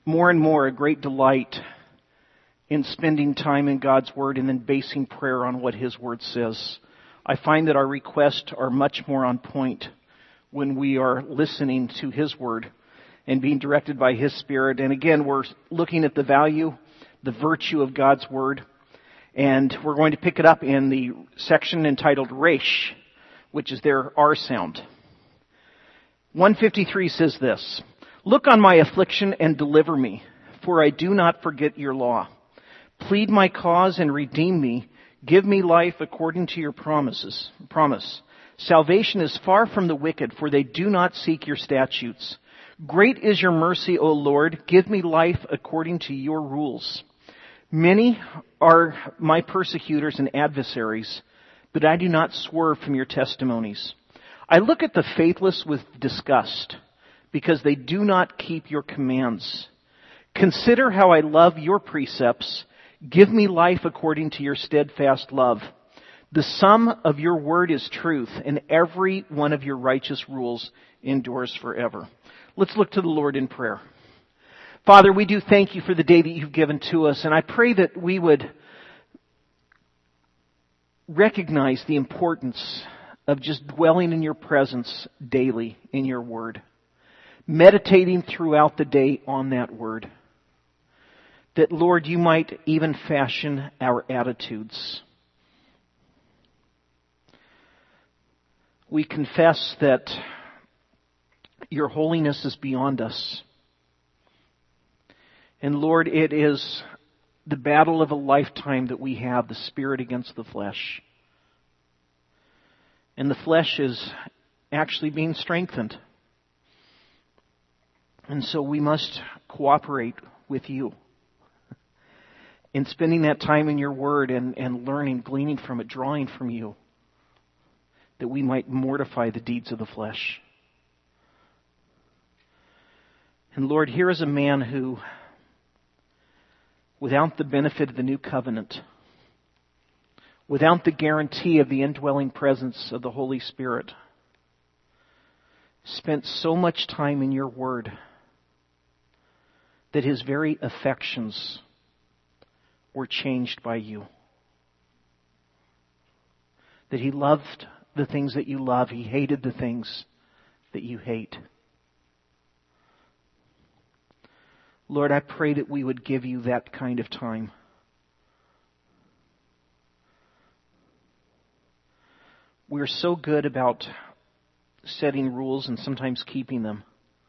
more and more a great delight in spending time in God's Word and then basing prayer on what His Word says. I find that our requests are much more on point when we are listening to His Word and being directed by His Spirit. And again, we're looking at the value, the virtue of God's Word. And we're going to pick it up in the section entitled Resh, which is their R sound. 153 says this: "Look on my affliction and deliver me, for I do not forget your law. Plead my cause and redeem me. Give me life according to your promise. Salvation is far from the wicked, for they do not seek your statutes. Great is your mercy, O Lord. Give me life according to your rules. Many are my persecutors and adversaries, but I do not swerve from your testimonies. I look at the faithless with disgust, because they do not keep your commands. Consider how I love your precepts. Give me life according to your steadfast love. The sum of your word is truth, and every one of your righteous rules endures forever." Let's look to the Lord in prayer. Father, we do thank you for the day that you've given to us, and I pray that we would recognize the importance of just dwelling in your presence daily in your word, meditating throughout the day on that word. That, Lord, you might even fashion our attitudes. We confess that your holiness is beyond us. And Lord, it is the battle of a lifetime that we have, the spirit against the flesh. And the flesh is actually being strengthened. And so we must cooperate with you in spending that time in your word and learning, gleaning from it, drawing from you, that we might mortify the deeds of the flesh. And Lord, here is a man who, without the benefit of the new covenant, without the guarantee of the indwelling presence of the Holy Spirit, spent so much time in your word that his very affections were changed by you. That he loved the things that you love. He hated the things that you hate. Lord, I pray that we would give you that kind of time. We're so good about setting rules and sometimes keeping them.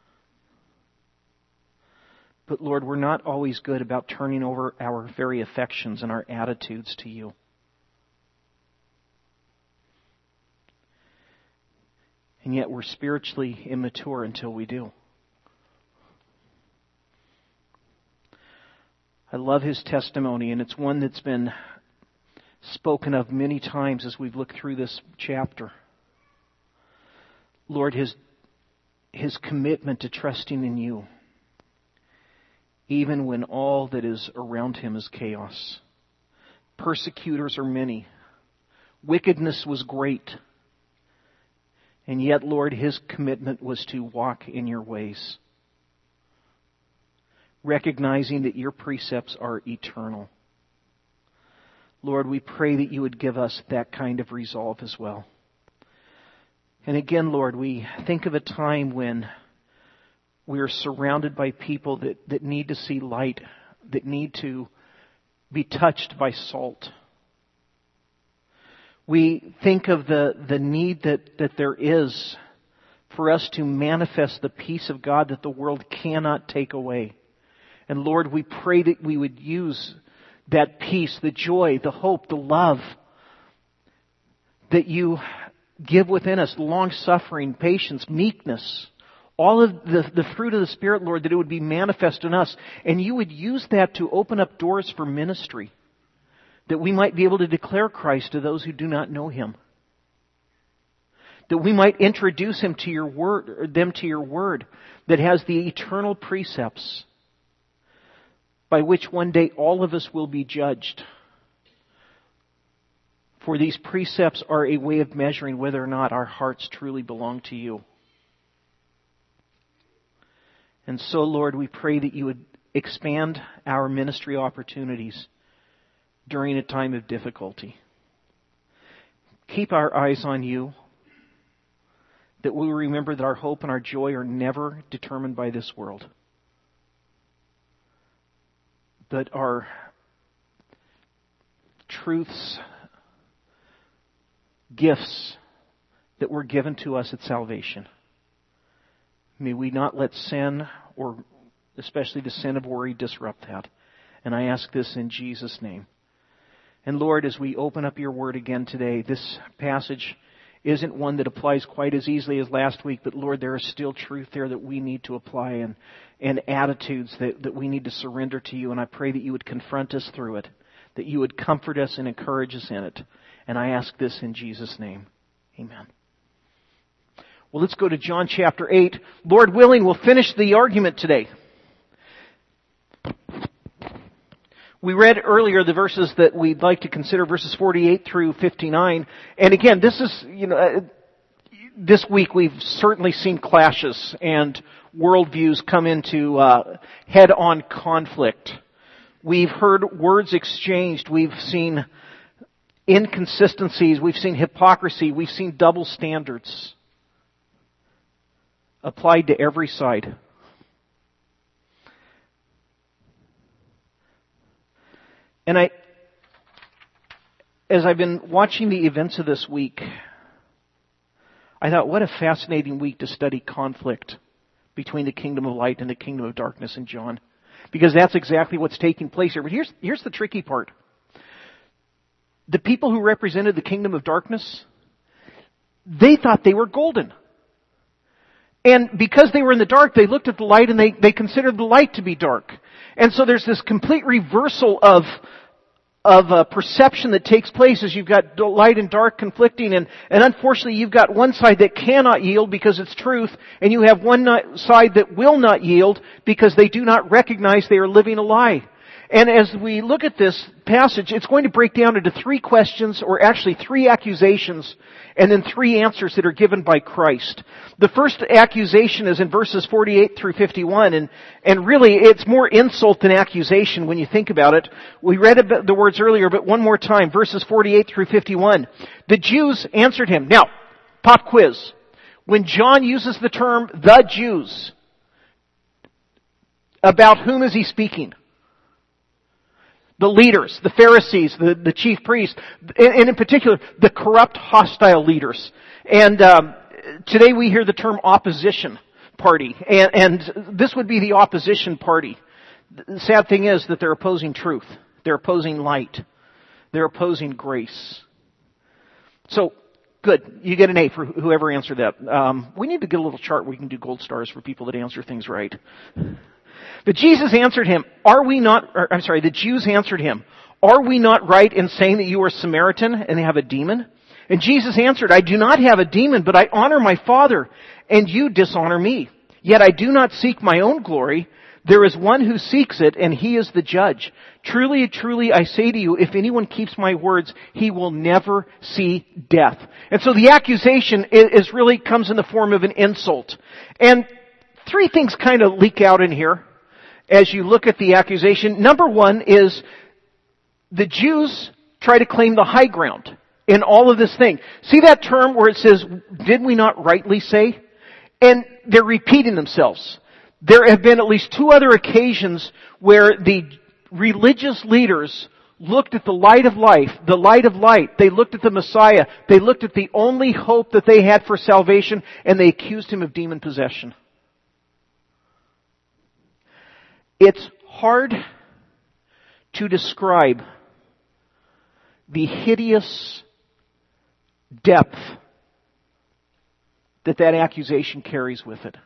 But Lord, we're not always good about turning over our very affections and our attitudes to you. And yet we're spiritually immature until we do. I love his testimony, and it's one that's been spoken of many times as we've looked through this chapter. Lord, his commitment to trusting in you, even when all that is around him is chaos. Persecutors are many. Wickedness was great. And yet, Lord, his commitment was to walk in your ways, recognizing that your precepts are eternal. Lord, we pray that you would give us that kind of resolve as well. And again, Lord, we think of a time when we are surrounded by people that need to see light, that need to be touched by salt. We think of the need that there is for us to manifest the peace of God that the world cannot take away. And Lord, we pray that we would use that peace, the joy, the hope, the love that you give within us, long-suffering, patience, meekness, all of the fruit of the Spirit, Lord, that it would be manifest in us. And you would use that to open up doors for ministry, that we might be able to declare Christ to those who do not know Him. That we might introduce them to your word that has the eternal precepts by which one day all of us will be judged. For these precepts are a way of measuring whether or not our hearts truly belong to you. And so, Lord, we pray that you would expand our ministry opportunities during a time of difficulty. Keep our eyes on you, that we remember that our hope and our joy are never determined by this world, but our truths, gifts that were given to us at salvation. May we not let sin, or especially the sin of worry, disrupt that. And I ask this in Jesus' name. And Lord, as we open up your word again today, this passage isn't one that applies quite as easily as last week, but Lord, there is still truth there that we need to apply and attitudes that we need to surrender to you. And I pray that you would confront us through it, that you would comfort us and encourage us in it. And I ask this in Jesus' name. Amen. Well, let's go to John chapter 8. Lord willing, we'll finish the argument today. We read earlier the verses that we'd like to consider, verses 48 through 59. And again, this is, this week we've certainly seen clashes and worldviews come into head-on conflict. We've heard words exchanged. We've seen inconsistencies. We've seen hypocrisy. We've seen double standards applied to every side. And as I've been watching the events of this week, I thought, what a fascinating week to study conflict between the kingdom of light and the kingdom of darkness in John. Because that's exactly what's taking place here. But here's the tricky part. The people who represented the kingdom of darkness, they thought they were golden. And because they were in the dark, they looked at the light and they considered the light to be dark. And so there's this complete reversal of perception that takes place as you've got light and dark conflicting. And unfortunately, you've got one side that cannot yield because it's truth, and you have one side that will not yield because they do not recognize they are living a lie. And as we look at this passage, it's going to break down into three questions, or actually three accusations, and then three answers that are given by Christ. The first accusation is in verses 48 through 51, and really it's more insult than accusation when you think about it. We read the words earlier, but one more time, verses 48 through 51. The Jews answered him. Now, pop quiz. When John uses the term, the Jews, about whom is he speaking? The leaders, the Pharisees, the chief priests, and in particular, the corrupt, hostile leaders. And today we hear the term opposition party, and this would be the opposition party. The sad thing is that they're opposing truth. They're opposing light. They're opposing grace. So, good. You get an A for whoever answered that. We need to get a little chart where we can do gold stars for people that answer things right. But Jesus answered him, the Jews answered him, are we not right in saying that you are Samaritan and have a demon? And Jesus answered, I do not have a demon, but I honor my Father, and you dishonor me. Yet I do not seek my own glory. There is one who seeks it, and he is the judge. Truly, truly, I say to you, if anyone keeps my words, he will never see death. And so the accusation is really comes in the form of an insult. And three things kind of leak out in here as you look at the accusation. Number one is the Jews try to claim the high ground in all of this thing. See that term where it says, did we not rightly say? And they're repeating themselves. There have been at least two other occasions where the religious leaders looked at the light of life, the light of light. They looked at the Messiah. They looked at the only hope that they had for salvation, and they accused him of demon possession. It's hard to describe the hideous depth that accusation carries with it.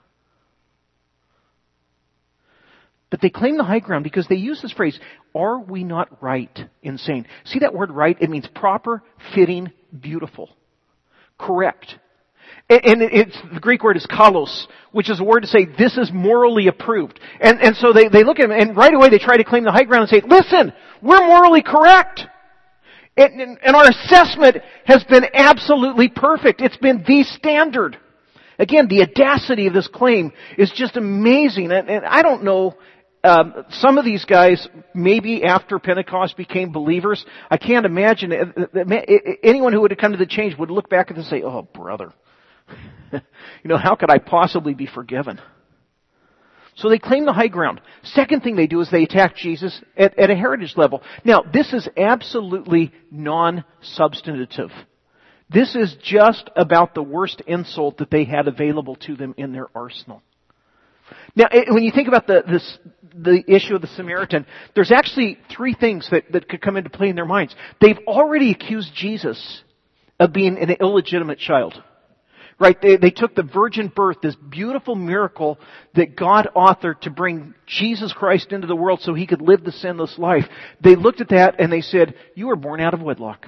But they claim the high ground because they use this phrase, are we not right in saying? See that word right? It means proper, fitting, beautiful, correct. And it's, the Greek word is kalos, which is a word to say this is morally approved. And so they look at him and right away they try to claim the high ground and say, listen, we're morally correct. And our assessment has been absolutely perfect. It's been the standard. Again, the audacity of this claim is just amazing. And I don't know some of these guys, maybe after Pentecost, became believers. I can't imagine anyone who would have come to the change would look back and say, "Oh, brother, how could I possibly be forgiven?" So they claim the high ground. Second thing they do is they attack Jesus at a heritage level. Now, this is absolutely non-substantive. This is just about the worst insult that they had available to them in their arsenal. Now, when you think about the issue of the Samaritan, there's actually three things that could come into play in their minds. They've already accused Jesus of being an illegitimate child. Right? They took the virgin birth, this beautiful miracle that God authored to bring Jesus Christ into the world so He could live the sinless life. They looked at that and they said, "You were born out of wedlock."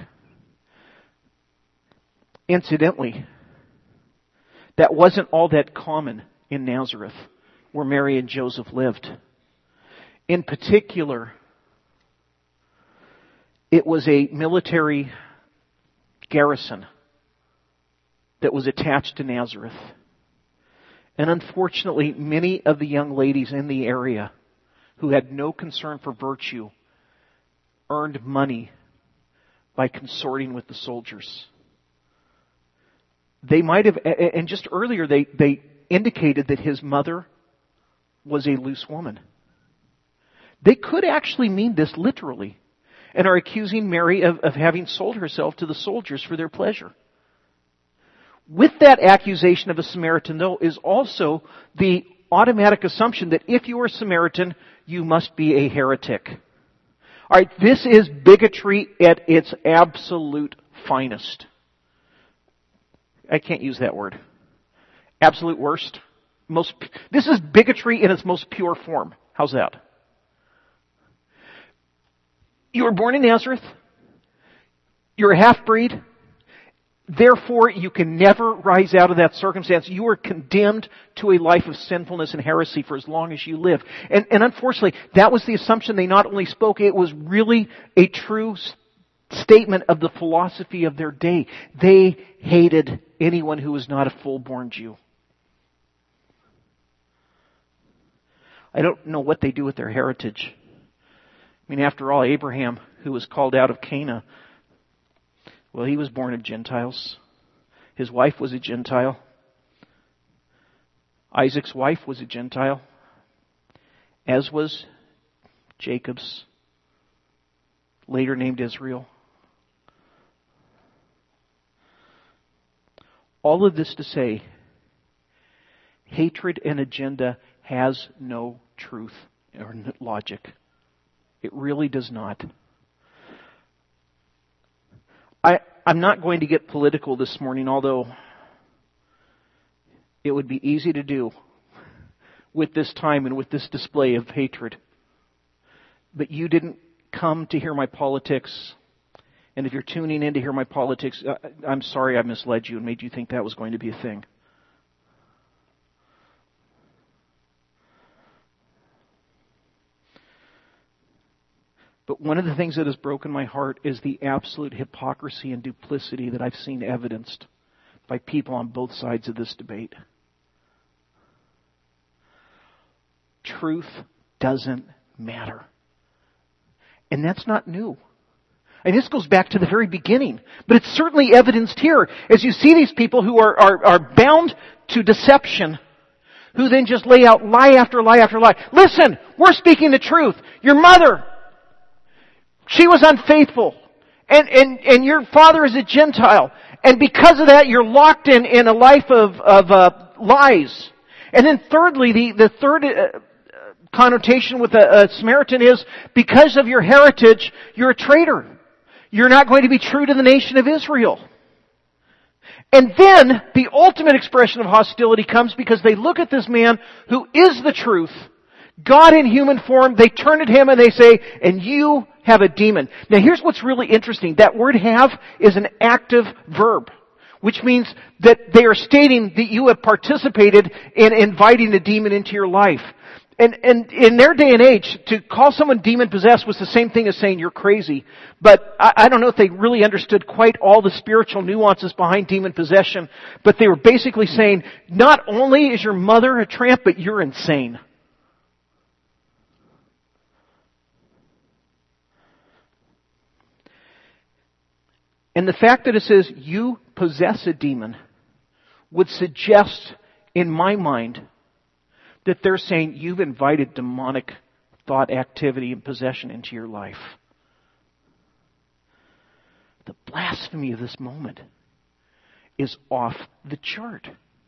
Incidentally, that wasn't all that common in Nazareth, where Mary and Joseph lived. In particular, it was a military garrison that was attached to Nazareth. And unfortunately, many of the young ladies in the area who had no concern for virtue earned money by consorting with the soldiers. They might have, and just earlier they indicated that his mother was a loose woman. They could actually mean this literally and are accusing Mary of having sold herself to the soldiers for their pleasure. With that accusation of a Samaritan, though, is also the automatic assumption that if you are a Samaritan, you must be a heretic. All right, this is bigotry at its absolute finest. I can't use that word. Absolute worst. This is bigotry in its most pure form. How's that? You were born in Nazareth. You're a half-breed. Therefore, you can never rise out of that circumstance. You are condemned to a life of sinfulness and heresy for as long as you live. And unfortunately, that was the assumption they not only spoke, it was really a true statement of the philosophy of their day. They hated anyone who was not a full-born Jew. I don't know what they do with their heritage. I mean, after all, Abraham, who was called out of Canaan, well, he was born of Gentiles. His wife was a Gentile. Isaac's wife was a Gentile, as was Jacob's, later named Israel. All of this to say, hatred and agenda has no truth or logic. It really does not. I'm not going to get political this morning, although it would be easy to do with this time and with this display of hatred. But you didn't come to hear my politics. And if you're tuning in to hear my politics, I'm sorry I misled you and made you think that was going to be a thing. But one of the things that has broken my heart is the absolute hypocrisy and duplicity that I've seen evidenced by people on both sides of this debate. Truth doesn't matter. And that's not new. And this goes back to the very beginning. But it's certainly evidenced here. As you see these people who are bound to deception, who then just lay out lie after lie after lie. Listen, we're speaking the truth. Your mother, she was unfaithful. And your father is a Gentile. And because of that, you're locked in a life of lies. And then thirdly, the third connotation with a Samaritan is, because of your heritage, you're a traitor. You're not going to be true to the nation of Israel. And then the ultimate expression of hostility comes because they look at this man who is the truth, God in human form, they turn at him and they say, and you have a demon. Now here's what's really interesting. That word have is an active verb, which means that they are stating that you have participated in inviting a demon into your life. And in their day and age, to call someone demon-possessed was the same thing as saying you're crazy. But I don't know if they really understood quite all the spiritual nuances behind demon possession, but they were basically saying, not only is your mother a tramp, but you're insane. And the fact that it says you possess a demon would suggest in my mind that they're saying you've invited demonic thought, activity, and possession into your life. The blasphemy of this moment is off the chart.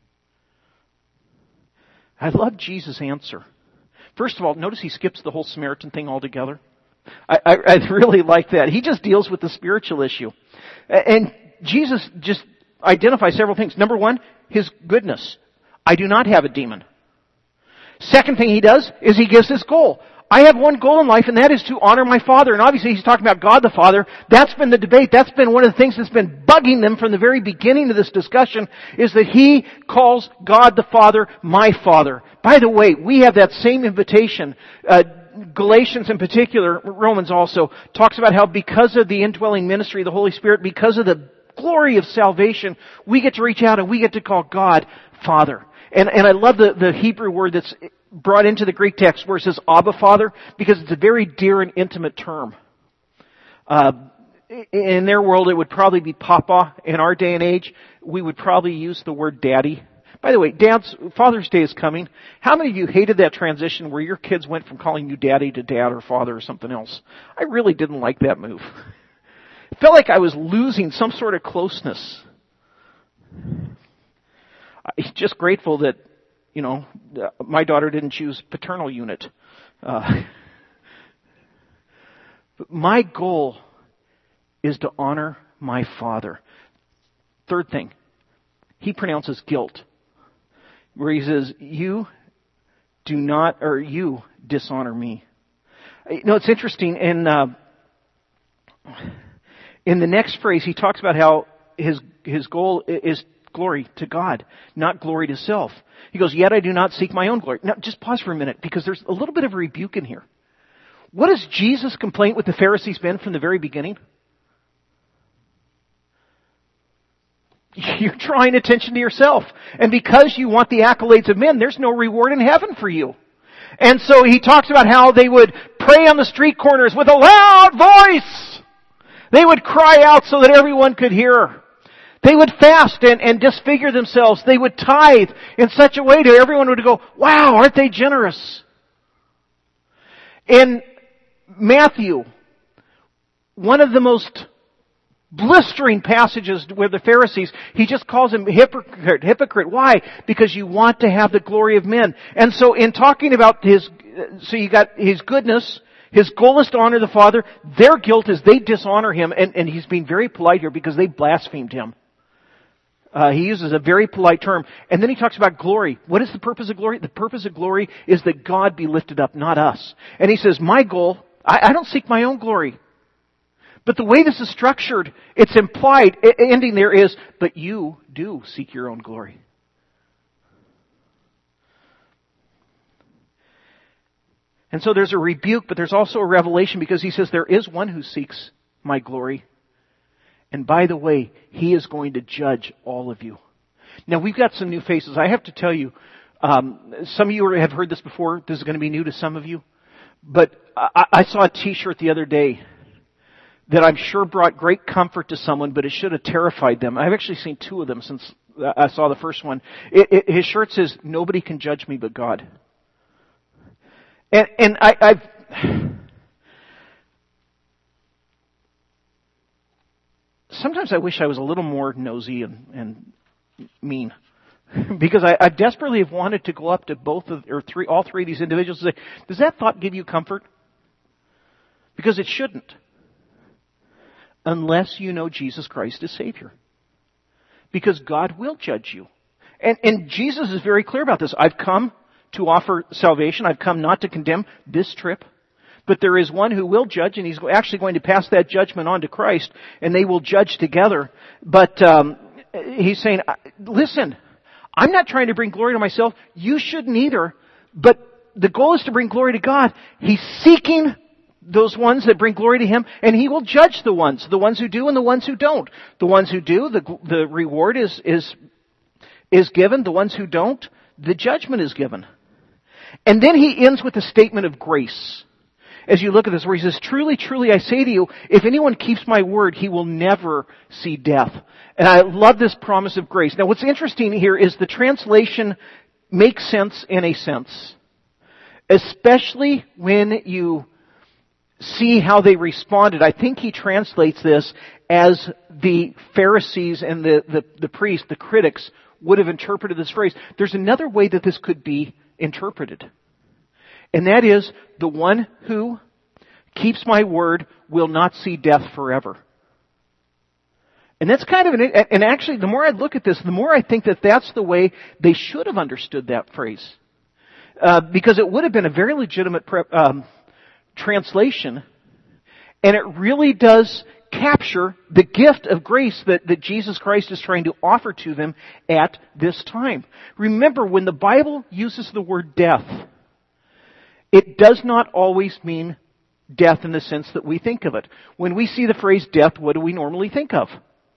I love Jesus' answer. First of all, notice he skips the whole Samaritan thing altogether. I really like that. He just deals with the spiritual issue. And Jesus just identifies several things. Number one, his goodness. I do not have a demon. Second thing he does is he gives this goal. I have one goal in life, and that is to honor my Father. And obviously he's talking about God the Father. That's been the debate. That's been one of the things that's been bugging them from the very beginning of this discussion, is that he calls God the Father my Father. By the way, we have that same invitation. Galatians in particular, Romans also, talks about how because of the indwelling ministry of the Holy Spirit, because of the glory of salvation, we get to reach out and we get to call God Father. And I love the Hebrew word that's brought into the Greek text where it says Abba Father, because it's a very dear and intimate term. In their world, it would probably be Papa. In our day and age, we would probably use the word Daddy. By the way, dads, Father's Day is coming. How many of you hated that transition where your kids went from calling you Daddy to Dad or Father or something else? I really didn't like that move. It felt like I was losing some sort of closeness. I'm just grateful that, my daughter didn't choose paternal unit. But my goal is to honor my Father. Third thing, he pronounces guilt, where he says, you dishonor me. It's interesting, in the next phrase, he talks about how his goal is glory to God, not glory to self. He goes, yet I do not seek my own glory. Now, just pause for a minute, because there's a little bit of a rebuke in here. What has Jesus' complaint with the Pharisees been from the very beginning? You're drawing attention to yourself. And because you want the accolades of men, there's no reward in heaven for you. And so he talks about how they would pray on the street corners with a loud voice. They would cry out so that everyone could hear. They would fast and disfigure themselves. They would tithe in such a way that everyone would go, wow, aren't they generous? In Matthew, one of the most blistering passages with the Pharisees, he just calls him hypocrite. Why? Because you want to have the glory of men. And so in talking about you got his goodness, his goal is to honor the Father. Their guilt is they dishonor him, and he's being very polite here because they blasphemed him. He uses a very polite term. And then he talks about glory. What is the purpose of glory? The purpose of glory is that God be lifted up, not us. And he says, my goal, I don't seek my own glory. But the way this is structured, it's implied, ending there is, but you do seek your own glory. And so there's a rebuke, but there's also a revelation, because he says there is one who seeks my glory. And by the way, he is going to judge all of you. Now, we've got some new faces. I have to tell you, some of you have heard this before. This is going to be new to some of you. But I saw a t-shirt the other day that I'm sure brought great comfort to someone, but it should have terrified them. I've actually seen two of them since I saw the first one. His shirt says, nobody can judge me but God. And I've sometimes I wish I was a little more nosy and mean. Because I desperately have wanted to go up to all three of these individuals and say, does that thought give you comfort? Because it shouldn't. Unless you know Jesus Christ as Savior. Because God will judge you. And Jesus is very clear about this. I've come to offer salvation. I've come not to condemn this trip. But there is one who will judge, and he's actually going to pass that judgment on to Christ, and they will judge together. But he's saying, listen, I'm not trying to bring glory to myself. You shouldn't either. But the goal is to bring glory to God. He's seeking those ones that bring glory to him, and he will judge the ones who do and the ones who don't. The ones who do, the reward is given. The ones who don't, the judgment is given. And then he ends with a statement of grace. as you look at this, where he says, truly, truly, I say to you, if anyone keeps my word, he will never see death. And I love this promise of grace. Now, what's interesting here is the translation makes sense in a sense. Especially when you see how they responded. I think he translates this as the Pharisees and the priests, the critics, would have interpreted this phrase. There's another way that this could be interpreted. And that is, the one who keeps my word will not see death forever. And that's kind of and actually, the more I look at this, the more I think that that's the way they should have understood that phrase. Because it would have been a very legitimate translation. And it really does capture the gift of grace that Jesus Christ is trying to offer to them at this time. Remember, when the Bible uses the word death, it does not always mean death in the sense that we think of it. When we see the phrase death, what do we normally think of?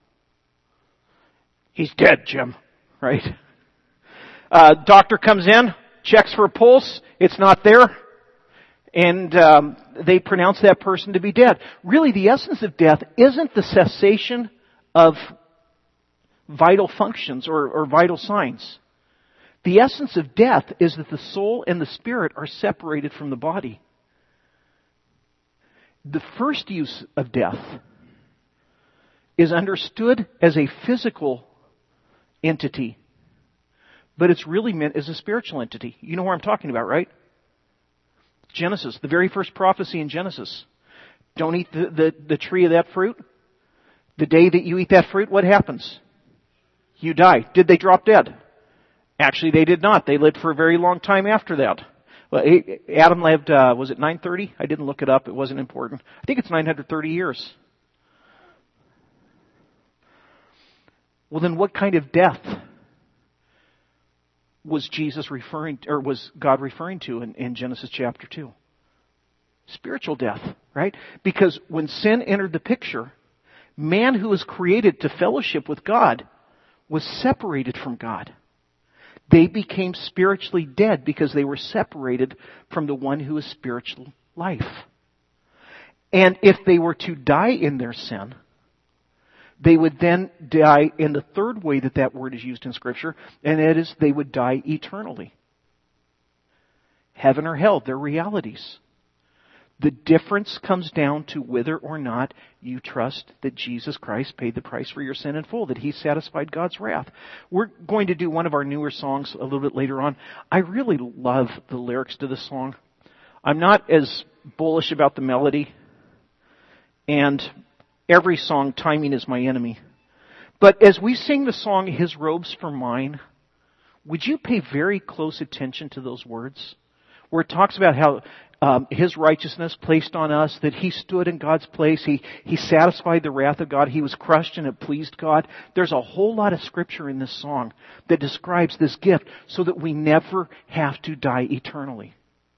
He's dead, Jim. Right? Doctor comes in, checks for a pulse, it's not there, and they pronounce that person to be dead. Really, the essence of death isn't the cessation of vital functions or vital signs. The essence of death is that the soul and the spirit are separated from the body. The first use of death is understood as a physical entity, but it's really meant as a spiritual entity. You know where I'm talking about, right? Genesis, the very first prophecy in Genesis. Don't eat the tree of that fruit. The day that you eat that fruit, what happens? You die. Did they drop dead? Actually, they did not. They lived for a very long time after that. Well, Adam lived, was it 930? I didn't look it up. It wasn't important. I think it's 930 years. Well, then what kind of death was Jesus referring, or was God referring to in Genesis chapter 2? Spiritual death, right? Because when sin entered the picture, man who was created to fellowship with God was separated from God. They became spiritually dead because they were separated from the one who is spiritual life. And if they were to die in their sin, they would then die in the third way that word is used in Scripture, and that is they would die eternally. Heaven or hell, they're realities. The difference comes down to whether or not you trust that Jesus Christ paid the price for your sin in full, that He satisfied God's wrath. We're going to do one of our newer songs a little bit later on. I really love the lyrics to this song. I'm not as bullish about the melody, and every song, timing is my enemy. But as we sing the song, His Robes for Mine, would you pay very close attention to those words? Where it talks about how His righteousness placed on us, that He stood in God's place. He satisfied the wrath of God. He was crushed and it pleased God. There's a whole lot of Scripture in this song that describes this gift so that we never have to die eternally.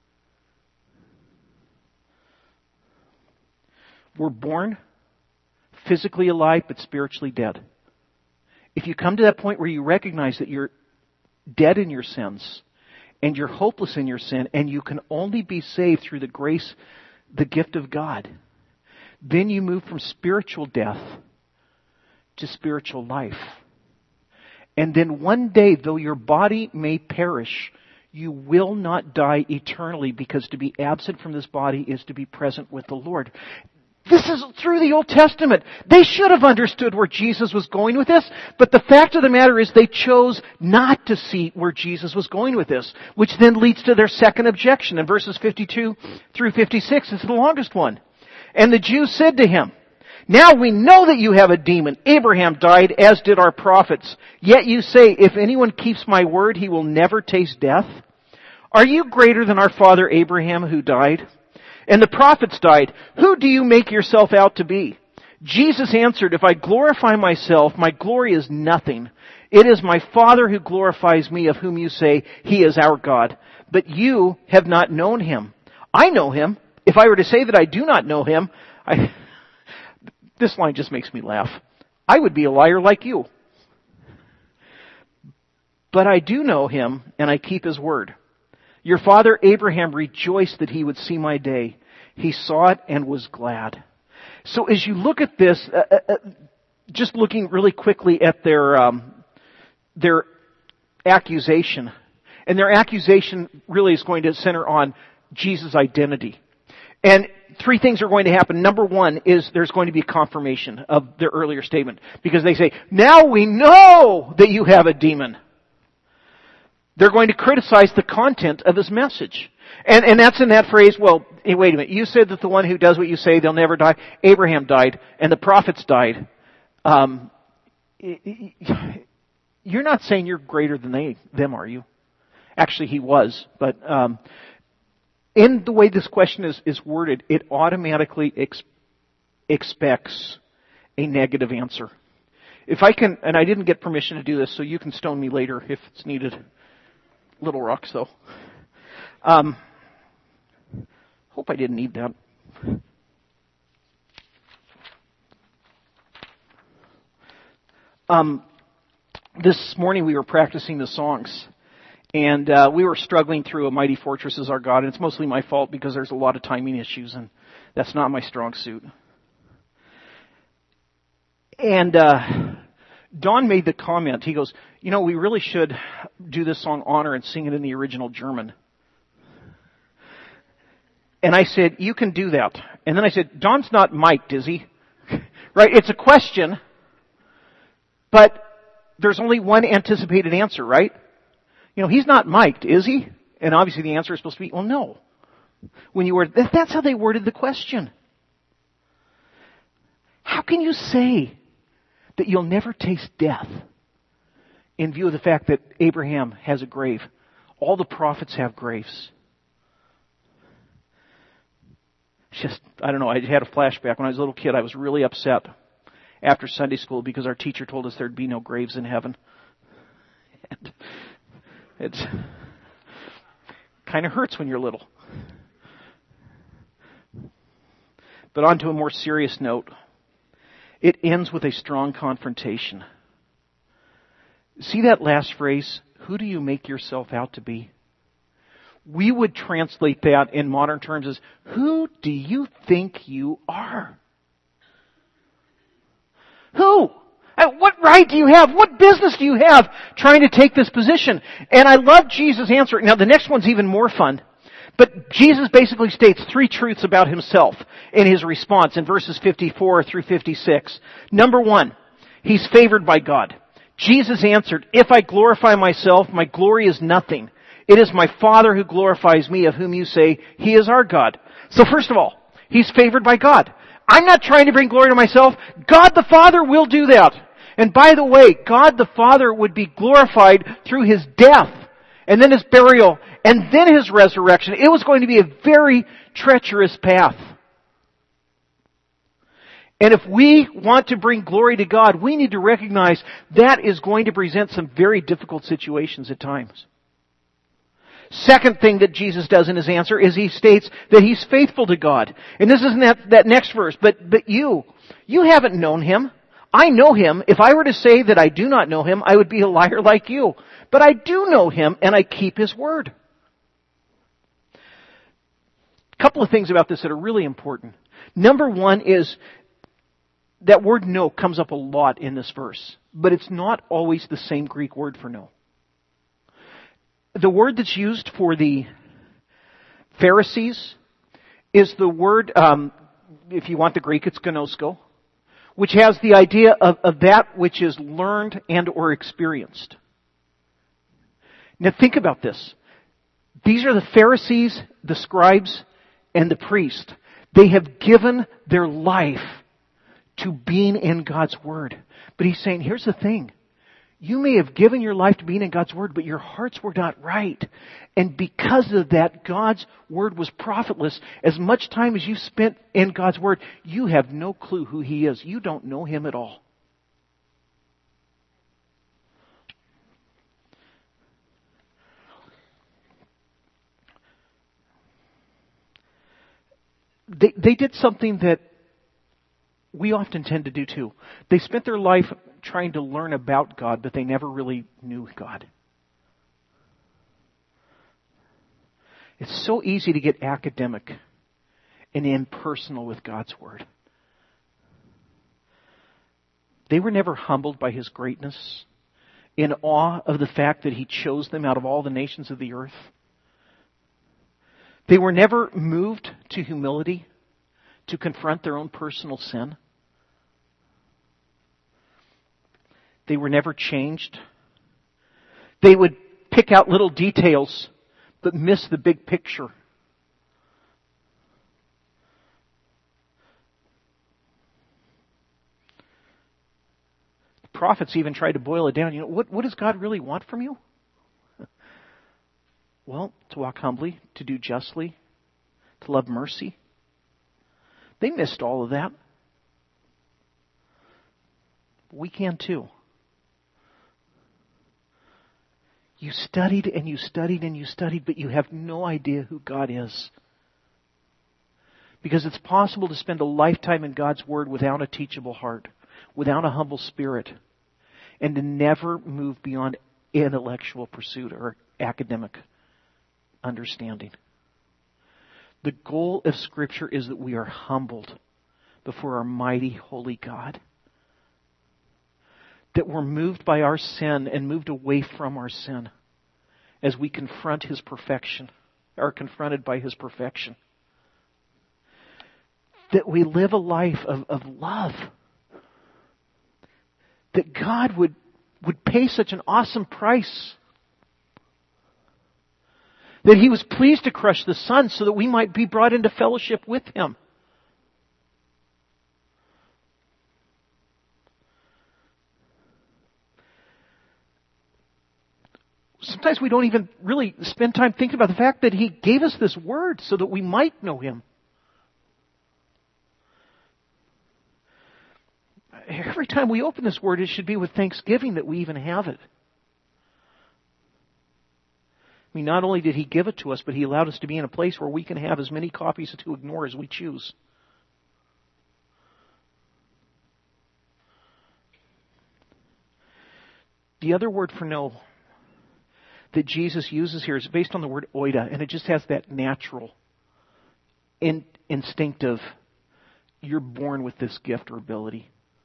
We're born physically alive but spiritually dead. If you come to that point where you recognize that you're dead in your sins, and you're hopeless in your sin, and you can only be saved through the grace, the gift of God, then you move from spiritual death to spiritual life. And then one day, though your body may perish, you will not die eternally, because to be absent from this body is to be present with the Lord. This is through the Old Testament. They should have understood where Jesus was going with this, but the fact of the matter is they chose not to see where Jesus was going with this, which then leads to their second objection in verses 52 through 56. It's the longest one. And the Jews said to Him, "Now we know that you have a demon. Abraham died, as did our prophets. Yet you say, if anyone keeps my word, he will never taste death. Are you greater than our father Abraham, who died? And the prophets died. Who do you make yourself out to be?" Jesus answered, "If I glorify myself, my glory is nothing. It is my Father who glorifies me, of whom you say, He is our God. But you have not known Him. I know Him. If I were to say that I do not know Him, this line just makes me laugh. I would be a liar like you. But I do know Him, and I keep His word. Your father Abraham rejoiced that he would see my day. He saw it and was glad. So as you look at this, just looking really quickly at their accusation, and their accusation really is going to center on Jesus' identity. And three things are going to happen. Number one is there's going to be a confirmation of their earlier statement. Because they say, now we know that you have a demon. They're going to criticize the content of his message. And that's in that phrase, well, hey, wait a minute. You said that the one who does what you say, they'll never die. Abraham died, and the prophets died. You're not saying you're greater than them, are you? Actually, he was. But in the way this question is worded, it automatically expects a negative answer. If I can, and I didn't get permission to do this, so you can stone me later if it's needed. Little rocks, though. Hope I didn't need that. This morning we were practicing the songs, and we were struggling through "A Mighty Fortress Is Our God," and it's mostly my fault because there's a lot of timing issues, and that's not my strong suit. And Don made the comment, he goes, we really should do this song Honor and sing it in the original German. And I said, you can do that. And then I said, Don's not mic'd, is he? Right? It's a question, but there's only one anticipated answer, right? He's not mic'd, is he? And obviously the answer is supposed to be, well, no. When you word, that's how they worded the question. How can you say that you'll never taste death in view of the fact that Abraham has a grave? All the prophets have graves. I don't know, I had a flashback. When I was a little kid, I was really upset after Sunday school because our teacher told us there'd be no graves in heaven. And it's kind of hurts when you're little. But on to a more serious note. It ends with a strong confrontation. See that last phrase? Who do you make yourself out to be? We would translate that in modern terms as, who do you think you are? Who? What right do you have? What business do you have trying to take this position? And I love Jesus' answer. Now the next one's even more fun. But Jesus basically states three truths about himself in his response in verses 54 through 56. Number one, he's favored by God. Jesus answered, if I glorify myself, my glory is nothing. It is my Father who glorifies me, of whom you say, He is our God. So first of all, he's favored by God. I'm not trying to bring glory to myself. God the Father will do that. And by the way, God the Father would be glorified through his death, and then his burial, and then his resurrection. It was going to be a very treacherous path. And if we want to bring glory to God, we need to recognize that is going to present some very difficult situations at times. Second thing that Jesus does in his answer is he states that he's faithful to God. And this isn't that next verse, but you haven't known him. I know him. If I were to say that I do not know him, I would be a liar like you. But I do know him, and I keep his word. A couple of things about this that are really important. Number one is that word know comes up a lot in this verse, but it's not always the same Greek word for know. The word that's used for the Pharisees is the word, if you want the Greek, it's gnosko, which has the idea of that which is learned and or experienced. Now think about this. These are the Pharisees, the scribes, and the priest. They have given their life to being in God's Word. But he's saying, here's the thing. You may have given your life to being in God's Word, but your hearts were not right. And because of that, God's Word was profitless. As much time as you spent in God's Word, you have no clue who He is. You don't know Him at all. They did something that we often tend to do too. They spent their life trying to learn about God, but they never really knew God. It's so easy to get academic and impersonal with God's Word. They were never humbled by His greatness, in awe of the fact that He chose them out of all the nations of the earth. They were never moved to humility to confront their own personal sin. They were never changed. They would pick out little details but miss the big picture. The prophets even tried to boil it down. What does God really want from you? Well, to walk humbly, to do justly, to love mercy. They missed all of that. We can too. You studied and you studied and you studied, but you have no idea who God is. Because it's possible to spend a lifetime in God's Word without a teachable heart, without a humble spirit, and to never move beyond intellectual pursuit or academic understanding. The goal of Scripture is that we are humbled before our mighty, holy God. That we're moved by our sin and moved away from our sin as we confront His perfection, are confronted by His perfection. That we live a life of love. That God would pay such an awesome price. That He was pleased to crush the Son so that we might be brought into fellowship with Him. Sometimes we don't even really spend time thinking about the fact that He gave us this Word so that we might know Him. Every time we open this Word, it should be with thanksgiving that we even have it. I mean, not only did He give it to us, but He allowed us to be in a place where we can have as many copies to ignore as we choose. The other word for know that Jesus uses here is based on the word oida, and it just has that natural, instinctive, you're born with this gift or ability.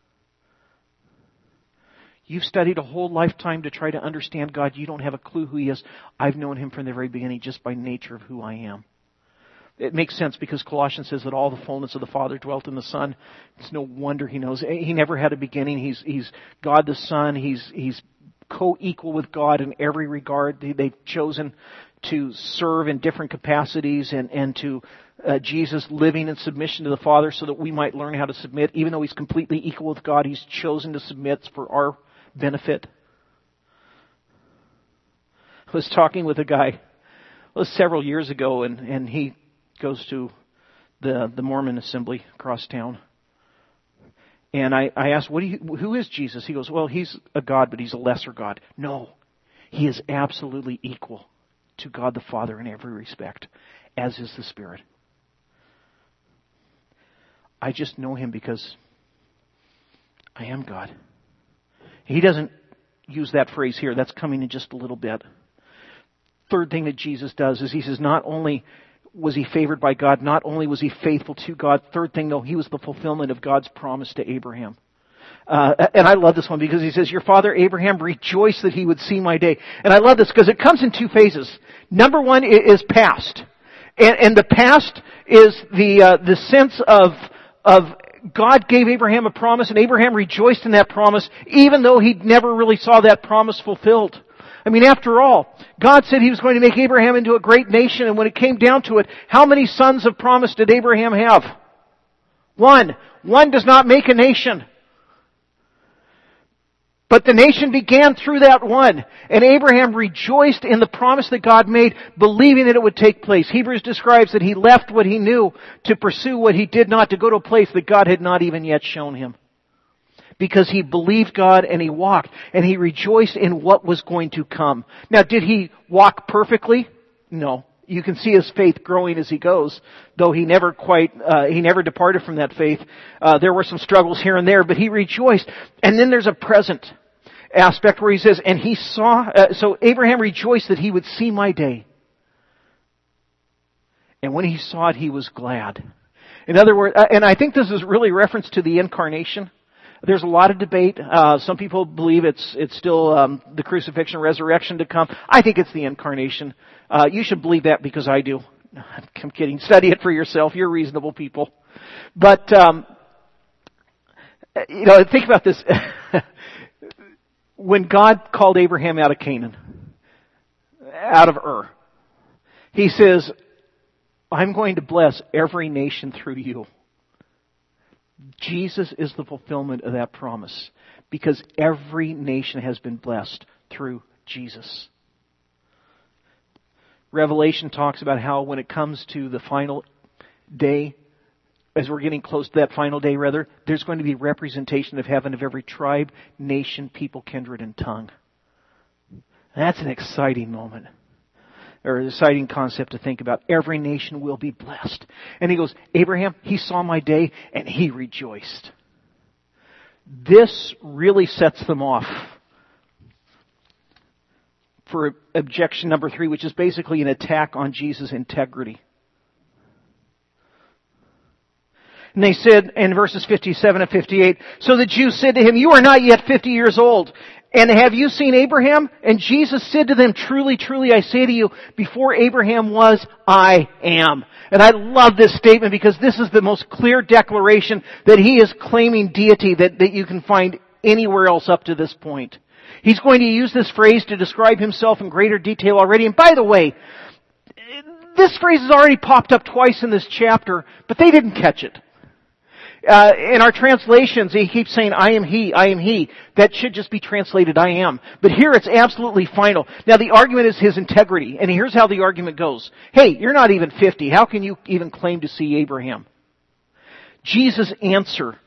You've studied a whole lifetime to try to understand God. You don't have a clue who He is. I've known Him from the very beginning just by nature of who I am. It makes sense because Colossians says that all the fullness of the Father dwelt in the Son. It's no wonder He knows. He never had a beginning. He's God the Son. He's co-equal with God in every regard. They've chosen to serve in different capacities and to Jesus living in submission to the Father so that we might learn how to submit. Even though He's completely equal with God, He's chosen to submit for our benefit. I was talking with a guy several years ago, and he goes to the Mormon assembly across town. And I asked, who is Jesus? He goes, well, He's a God, but He's a lesser God. No, He is absolutely equal to God the Father in every respect, as is the Spirit. I just know Him because I am God. He doesn't use that phrase here. That's coming in just a little bit. Third thing that Jesus does is He says not only was He favored by God, not only was He faithful to God, third thing though, He was the fulfillment of God's promise to Abraham. And I love this one because He says, your father Abraham rejoiced that he would see my day. And I love this because it comes in two phases. Number one is past. And the past is the sense of God gave Abraham a promise and Abraham rejoiced in that promise even though he never really saw that promise fulfilled. I mean, after all, God said He was going to make Abraham into a great nation, and when it came down to it, how many sons of promise did Abraham have? One. One does not make a nation. But the nation began through that one, and Abraham rejoiced in the promise that God made, believing that it would take place. Hebrews describes that he left what he knew to pursue what he did not, to go to a place that God had not even yet shown him. Because he believed God and he walked, and he rejoiced in what was going to come. Now, did he walk perfectly? No. You can see his faith growing as he goes, though he never departed from that faith. There were some struggles here and there, but he rejoiced. And then there's a present aspect where he says, and he saw, so Abraham rejoiced that he would see my day. And when he saw it, he was glad. In other words, and I think this is really reference to the incarnation. There's a lot of debate. Some people believe it's still the crucifixion, resurrection to come. I think it's the incarnation. You should believe that because I do. I'm kidding. Study it for yourself. You're reasonable people. But think about this. When God called Abraham out of Canaan, out of Ur, He says, I'm going to bless every nation through you. Jesus is the fulfillment of that promise because every nation has been blessed through Jesus. Revelation talks about how when it comes to the final day, as we're getting close to that final day rather, there's going to be representation of heaven of every tribe, nation, people, kindred, and tongue. That's an exciting moment. Or an exciting concept to think about. Every nation will be blessed. And he goes, Abraham, he saw my day and he rejoiced. This really sets them off for objection number 3, which is basically an attack on Jesus' integrity. And they said in verses 57 and 58, so the Jews said to him, you are not yet 50 years old. And have you seen Abraham? And Jesus said to them, truly, truly, I say to you, before Abraham was, I am. And I love this statement because this is the most clear declaration that he is claiming deity that you can find anywhere else up to this point. He's going to use this phrase to describe himself in greater detail already. And by the way, this phrase has already popped up twice in this chapter, but they didn't catch it. In our translations, he keeps saying, I am he, I am he. That should just be translated, I am. But here it's absolutely final. Now the argument is his integrity. And here's how the argument goes. Hey, you're not even 50. How can you even claim to see Abraham? Jesus' answer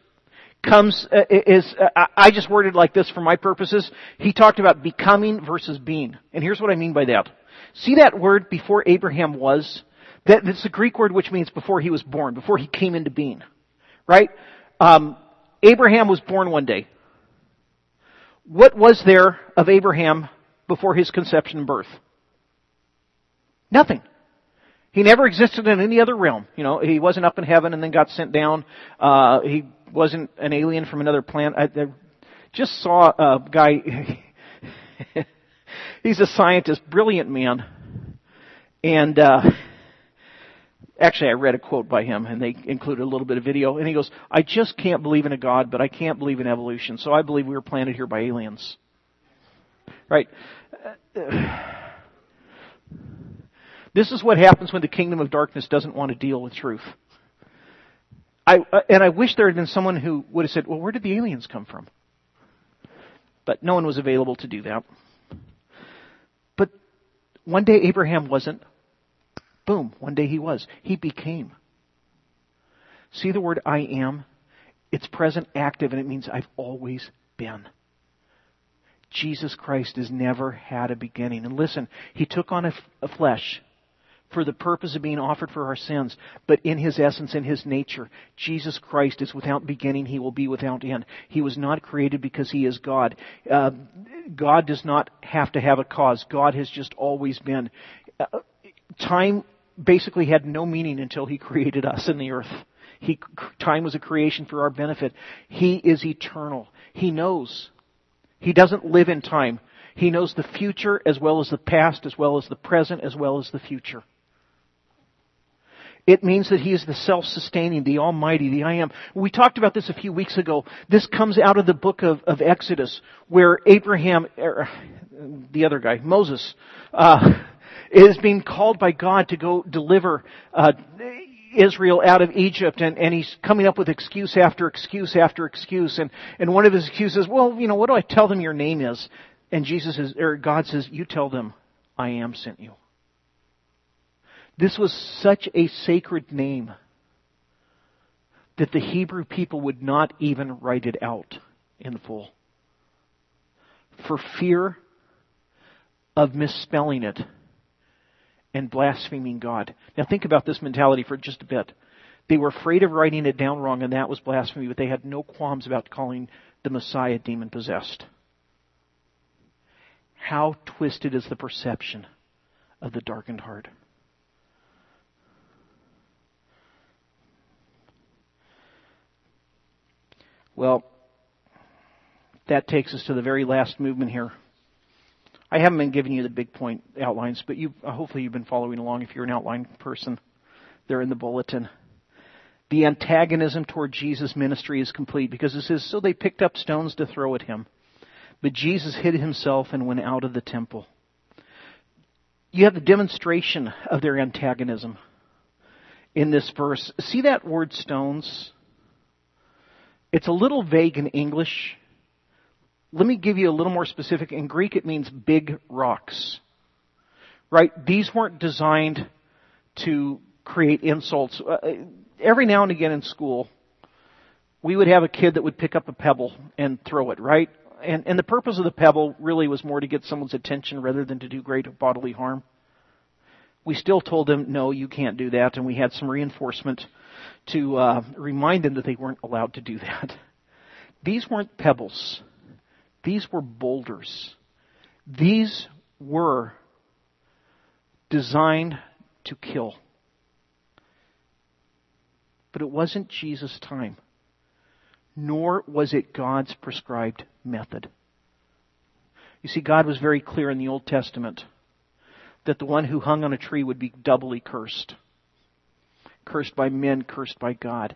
I just worded like this for my purposes. He talked about becoming versus being. And here's what I mean by that. See that word before Abraham was? That's the Greek word which means before he was born, before he came into being. Right? Abraham was born one day. What was there of Abraham before his conception and birth? Nothing. He never existed in any other realm. He wasn't up in heaven and then got sent down. He wasn't an alien from another planet. I just saw a guy. He's a scientist, brilliant man. And actually, I read a quote by him, and they included a little bit of video. And he goes, I just can't believe in a God, but I can't believe in evolution. So I believe we were planted here by aliens. Right? This is what happens when the kingdom of darkness doesn't want to deal with truth. I wish there had been someone who would have said, well, where did the aliens come from? But no one was available to do that. But one day Abraham wasn't. Boom, one day he was. He became. See the word I am? It's present active and it means I've always been. Jesus Christ has never had a beginning. And listen, He took on a flesh for the purpose of being offered for our sins. But in His essence, in His nature, Jesus Christ is without beginning. He will be without end. He was not created because He is God. God does not have to have a cause. God has just always been. Time basically had no meaning until He created us in the earth. Time was a creation for our benefit. He is eternal. He knows. He doesn't live in time. He knows the future as well as the past, as well as the present, as well as the future. It means that He is the self-sustaining, the Almighty, the I Am. We talked about this a few weeks ago. This comes out of the book of Exodus, where Abraham, the other guy, Moses, is being called by God to go deliver Israel out of Egypt, and he's coming up with excuse after excuse after excuse, and one of his excuses, well, what do I tell them your name is? And God says, you tell them, I am sent you. This was such a sacred name that the Hebrew people would not even write it out in full, for fear of misspelling it and blaspheming God. Now think about this mentality for just a bit. They were afraid of writing it down wrong, and that was blasphemy, but they had no qualms about calling the Messiah demon-possessed. How twisted is the perception of the darkened heart? Well, that takes us to the very last movement here. I haven't been giving you the big point outlines, but hopefully you've been following along if you're an outline person. They're in the bulletin. The antagonism toward Jesus' ministry is complete because it says, so they picked up stones to throw at him. But Jesus hid himself and went out of the temple. You have the demonstration of their antagonism in this verse. See that word stones? It's a little vague in English. Let me give you a little more specific. In Greek, it means big rocks. Right? These weren't designed to create insults. Every now and again in school, we would have a kid that would pick up a pebble and throw it, right? And the purpose of the pebble really was more to get someone's attention rather than to do great bodily harm. We still told them, no, you can't do that, and we had some reinforcement to remind them that they weren't allowed to do that. These weren't pebbles. These were boulders. These were designed to kill. But it wasn't Jesus' time, nor was it God's prescribed method. You see, God was very clear in the Old Testament that the one who hung on a tree would be doubly cursed. Cursed by men, cursed by God.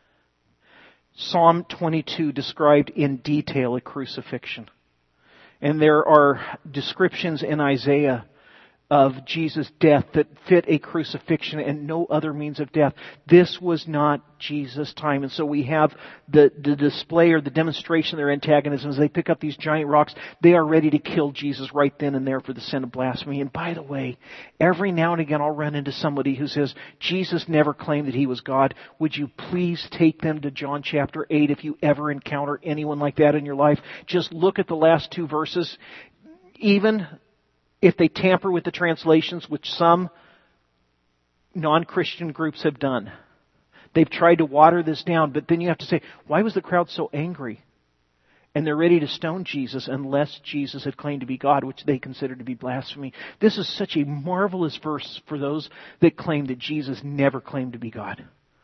Psalm 22 described in detail a crucifixion. And there are descriptions in Isaiah of Jesus' death that fit a crucifixion and no other means of death. This was not Jesus' time. And so we have the display or the demonstration of their antagonism as they pick up these giant rocks. They are ready to kill Jesus right then and there for the sin of blasphemy. And by the way, every now and again I'll run into somebody who says, Jesus never claimed that he was God. Would you please take them to John chapter 8 if you ever encounter anyone like that in your life? Just look at the last two verses. Even if they tamper with the translations, which some non-Christian groups have done, they've tried to water this down, but then you have to say, why was the crowd so angry? And they're ready to stone Jesus unless Jesus had claimed to be God, which they considered to be blasphemy. This is such a marvelous verse for those that claim that Jesus never claimed to be God.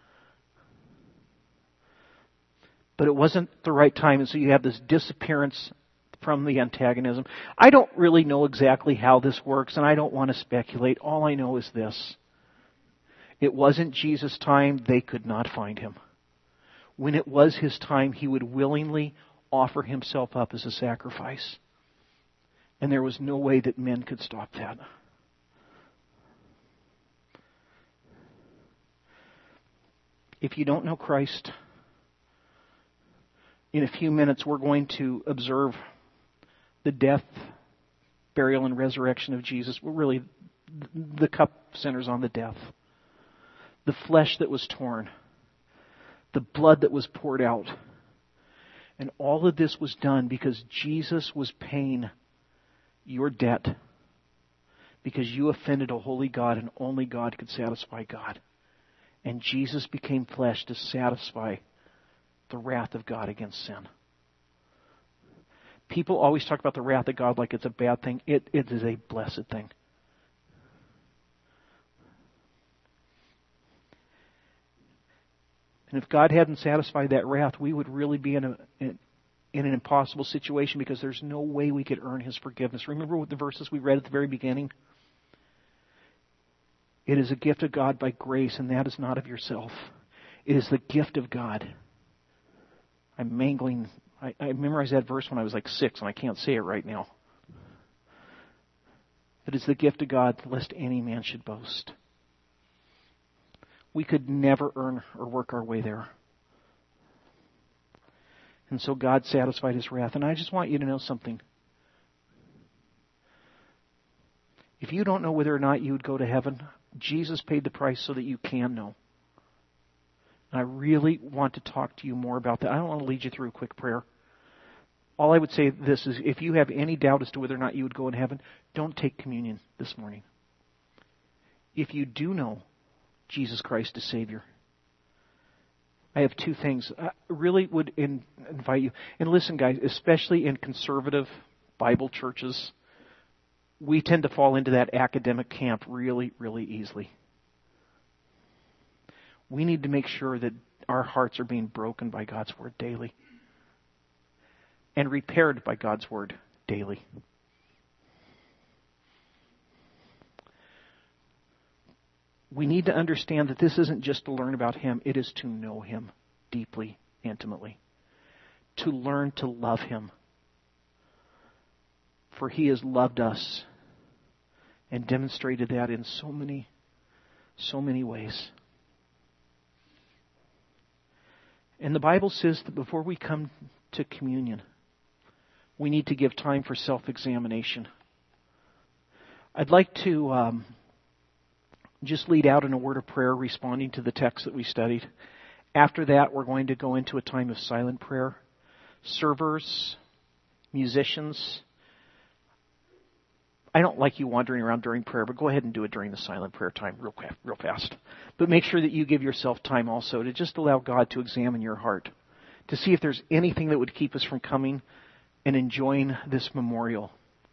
But it wasn't the right time, and so you have this disappearance from the antagonism. I don't really know exactly how this works, and I don't want to speculate. All I know is this. It wasn't Jesus' time. They could not find him. When it was his time, he would willingly offer himself up as a sacrifice. And there was no way that men could stop that. If you don't know Christ, in a few minutes we're going to observe the death, burial, and resurrection of Jesus. Really, the cup centers on the death. The flesh that was torn. The blood that was poured out. And all of this was done because Jesus was paying your debt. Because you offended a holy God, and only God could satisfy God. And Jesus became flesh to satisfy the wrath of God against sin. People always talk about the wrath of God like it's a bad thing. It is a blessed thing. And if God hadn't satisfied that wrath, we would really be in an impossible situation because there's no way we could earn his forgiveness. Remember what the verses we read at the very beginning? It is a gift of God by grace, and that is not of yourself. It is the gift of God. I'm mangling. I memorized that verse when I was like 6, and I can't say it right now. It is the gift of God, lest any man should boast. We could never earn or work our way there. And so God satisfied his wrath. And I just want you to know something. If you don't know whether or not you would go to heaven, Jesus paid the price so that you can know. And I really want to talk to you more about that. I don't want to lead you through a quick prayer. All I would say this is, if you have any doubt as to whether or not you would go in heaven, don't take communion this morning. If you do know Jesus Christ as Savior, I have two things. I really would invite you. And listen, guys, especially in conservative Bible churches, we tend to fall into that academic camp really, really easily. We need to make sure that our hearts are being broken by God's Word daily. and repaired by God's Word daily. We need to understand that this isn't just to learn about Him, it is to know Him deeply, intimately. To learn to love Him. For He has loved us and demonstrated that in so many ways. And the Bible says that before we come to communion, we need to give time for self-examination. I'd like to just lead out in a word of prayer responding to the text that we studied. After that, we're going to go into a time of silent prayer. Servers, musicians, I don't like you wandering around during prayer, but go ahead and do it during the silent prayer time real fast. But make sure that you give yourself time also to just allow God to examine your heart, to see if there's anything that would keep us from coming and enjoying this memorial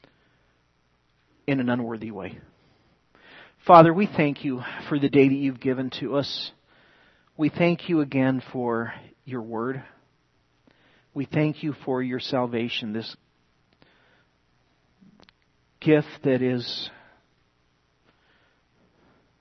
in an unworthy way. Father, we thank you for the day that you've given to us. We thank you again for your word. We thank you for your salvation, this gift that is